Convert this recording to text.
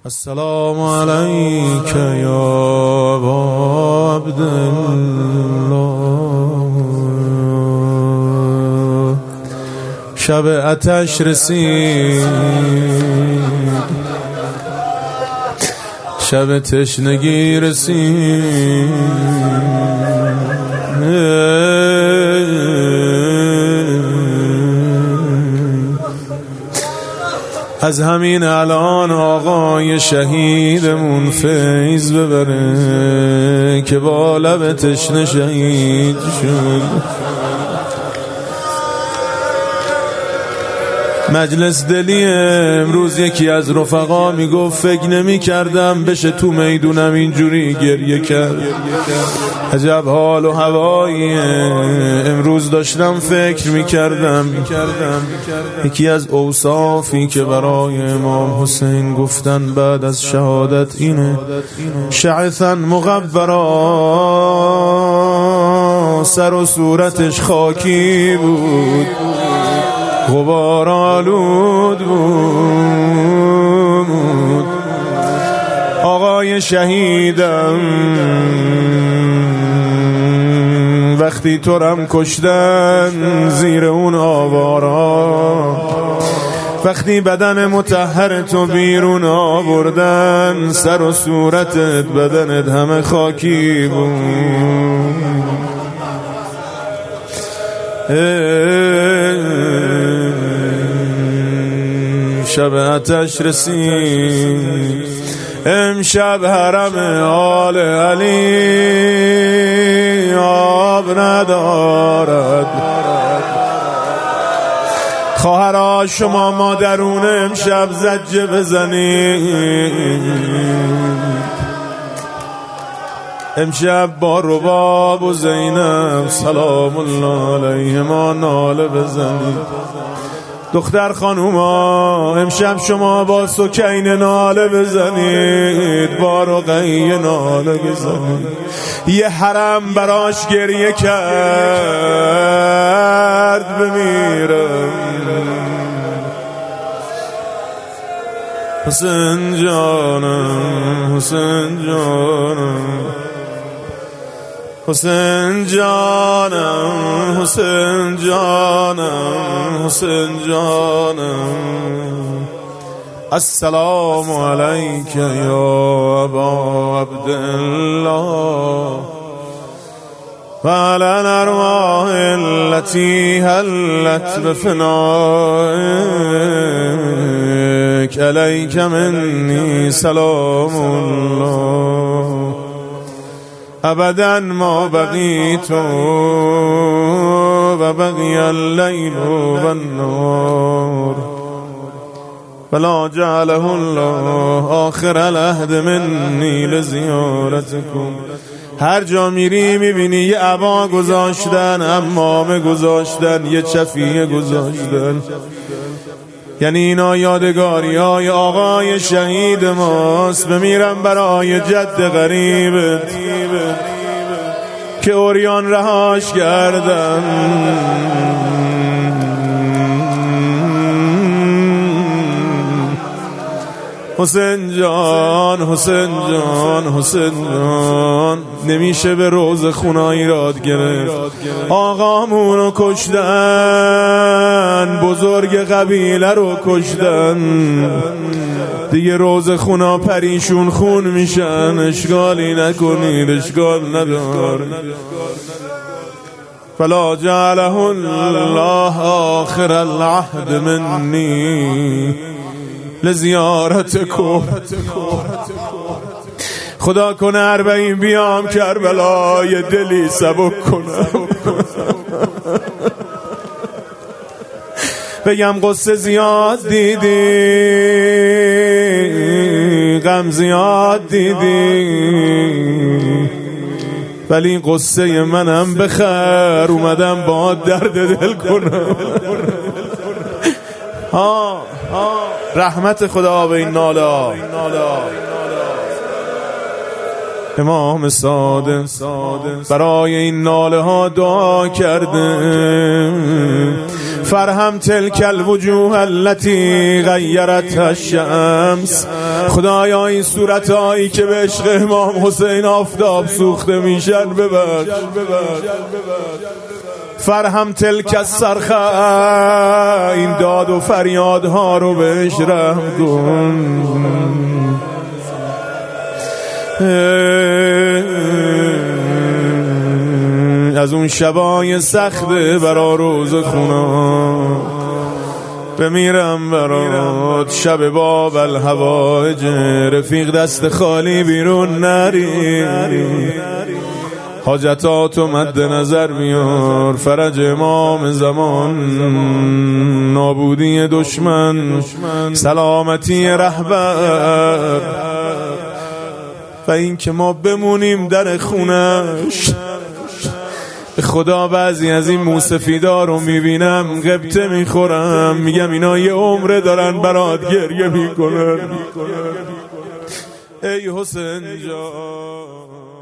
السلام علیک یا ابا عبدالله. شب آتش رسید، شب تشنگی رسید، از همین الان آقای شهیدمون فیض ببره که با لب تشنه شهید شد. مجلس دلی امروز یکی از رفقا میگفت فکر نمی کردم بشه تو میدونم اینجوری گریه کرد. عجب حال و هوایی. امروز داشتم فکر میکردم یکی از اوصافی که برای امام حسین گفتن بعد از شهادت اینه: شعثا مغبرا، سر و صورتش خاکی بود، غبار آلود بود. آقای شهیدم وقتی تو رم کشتن زیر اون آوارا، وقتی بدن مطهر تو بیرون آوردن، سر و صورتت بدنت همه خاکی بود. شب آتش رسید، امشب حرم آل علی آب ندارد. خواهرها شما مادرون امشب زجه بزنید، امشب با رباب و زینب سلام الله علیهما ناله بزنید. دختر خانوما امشب شما با سکین ناله بزنید، با رقیه ناله بزنید. یه حرم براش گریه کرد بمیرم. حسین جانم، حسین جانم، حسین جانم، حسین جانم، حسین جانم. السلام علیک یا ابا عبدالله و علی الارواح التي هلت بفنائک، علیک منی سلام الله ابدا ما بقیت و بقی اللیل و النهار ولا جعله الله آخر العهد منی لزیارتکم. هر جا میری میبینی یه عبا گذاشتن، عمامه گذاشتن، یه چفیه گذاشتن. یعنی اینا یادگاری های آقای شهید ماست. بمیرم برای جد غریبت که اوریان رهاش کردن. حسین جان، حسین جان، حسین جان. نمیشه به روز خونایی راد گرفت. آقامونو کشتن، بزرگ قبیله رو کشتن، دیگه روز خونا پریشون خون میشن. اشکالی نکنید، اشکال ندار. فلا جعله الله آخر العهد منی لزیارتکم. خدا کنه 40 بیام کربلای دلی سبک کنم، بگم قصه زیاد دیدی، غم زیاد دیدی، ولی این قصه منم بخر، اومدم با درد دل کنم. رحمت خدا به این ناله. امام صادق برای این ناله ها دعا کرده فرهم تلک الوجوه التي غیرت الشمس. خدایا این صورتهایی که به عشق امام حسین آفتاب سوخته میشن ببخش. فرهم تلک الصرخه، این داد و فریادها رو بهش رحم کن. از اون شبای سخته برا روز خونا بمیرم برات، شب باب الهوایج رفیق دست خالی بیرون نری، حاجتاتو مد نظر بیار، فرج امام زمان، نابودی دشمن، سلامتی رهبر و این که ما بمونیم در خونش. خدا بعضی از این موسفیدا رو میبینم غبطه میخورم، میگم اینا یه عمره دارن برات گریه میکنن. ای حسین جان